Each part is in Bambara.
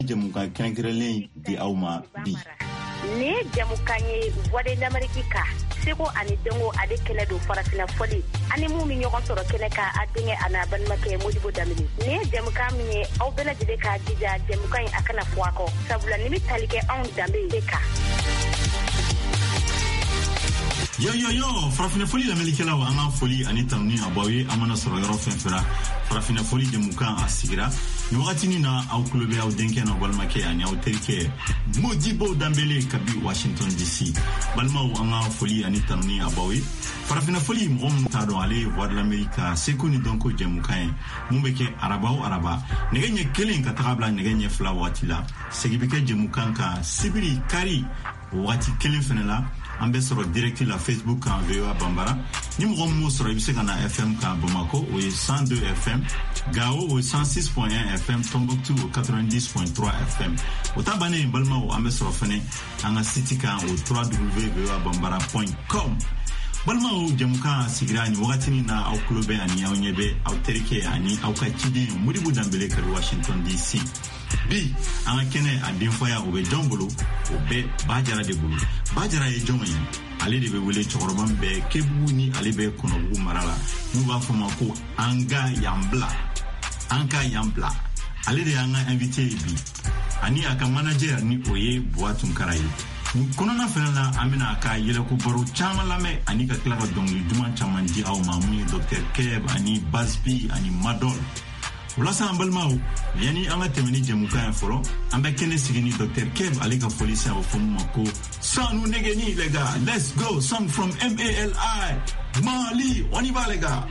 jamuka kɛrɛnkɛrɛnlen di aw ma bi. Ni jamukan ye voix de l'Amérique ka seko ani dongo ale kɛnɛ don farafina fɔli ani mun mi ɲɔgɔn sɔrɔ kɛnɛ ka a denkɛ a n'a balimakɛ Modibo Dambele. Ni jamukan min ye aw bɛɛ lajɛlen ka jija jamukan in a kana fɔ a kɔ sabula ni bɛ tali kɛ anw danbe de kan. Yo farafina foli lamɛnnikɛlaw an ka foli ani tanuni a b'aw ye an mana sɔrɔ yɔrɔ fɛn fɛn farafina foli jamukan a sigira ni wagatini na aw tulo bɛ aw denkɛ na balimakɛ ani aw terikɛ Modibo Dambele kabi Washington DC. Balimaw an ka foli ani tanuni a b'aw ye farafina foli mɔgɔ minnu t'a dɔn ale ye voix de l'Amérique seko ni dɔnko jamukan ye mun bɛ kɛ araba o araba nɛgɛ ɲɛ kelen ka taga bila nɛgɛ ɲɛ fila wagati la segi bɛ kɛ jamukan kan sibiri kari wagati kelen fɛnɛ la an bɛ sɔrɔ direct la Facebook kan VOA Bambara ni mɔgɔ min m'o sɔrɔ i bɛ se ka na FM kan Bamako o ye 102 FM Gao o ye 106.1 FM Tombouctou o 90.3 FM o ta bannen balimaw an bɛ sɔrɔ fɛnɛ an ka site kan o www.voabambara.com. Balimaw jamukan sigira ni wagatini na aw kulo bɛ ani aw ɲɛ bɛ aw terikɛ ani aw ka ciden Modibo Dambele ka Washington DC. Bi an ka kɛnɛ a denfaya o bɛ jɔn bolo o bɛ Bajara de bolo. Bajara ye jɔn ye ale de bɛ wele cɛkɔrɔba min bɛ Kebugu ni ale bɛ Kɔnɔbugu mara la n'u b'a fɔ ma ko an ka yan bila ale de y'an ka invité ye bi ani a ka manager ni o ye Buwa Tunkara ye. Kɔnɔna fɛnɛ la an bɛna ka yɛlɛko baro caman lamɛn ani ka tila ka dɔnkili duman caman di aw ma mun ye Dr Keb ani Bazbi ani Madol. Walasa an balimaw yani an ka tɛmɛ ni jamukan ye fɔlɔ an bɛ kɛnɛ sigi ni Dr Keb ale ka foli se a bɛ fɔ mun ma ko sanu negeni les gars, let's go, song from MALI Mali, on y va les gars.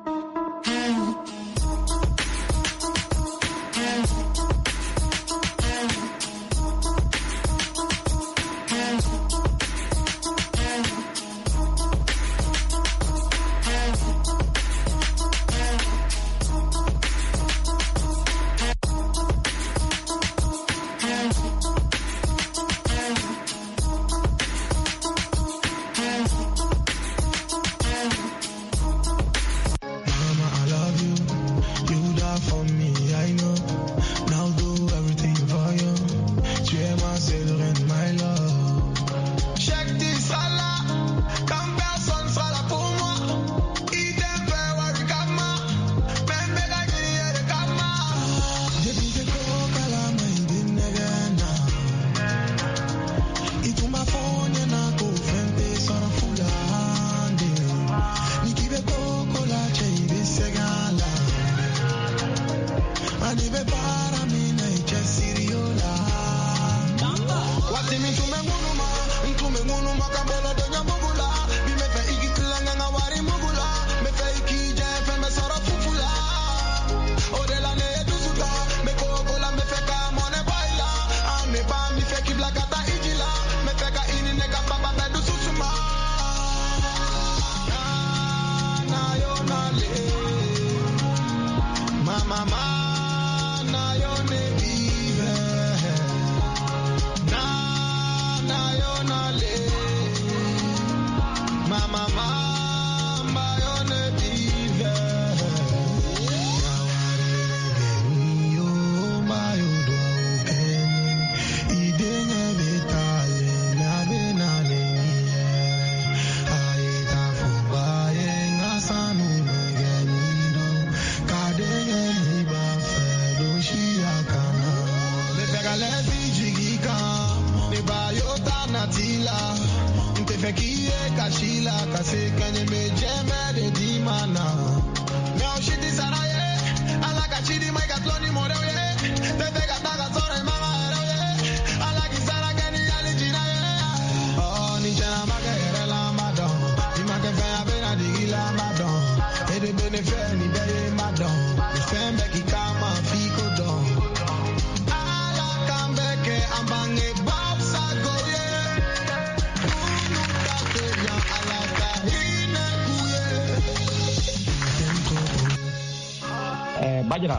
Bajara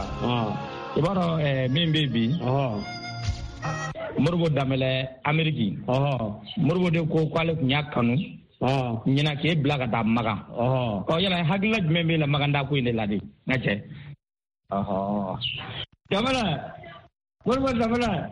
ibaro min baby Modibo Dambele Ameriki Modibo de ko kwale kunya kanu nyina ke blaga da maga yala hagla jumbe la maganda ko inde ladi ngache Modibo Dambele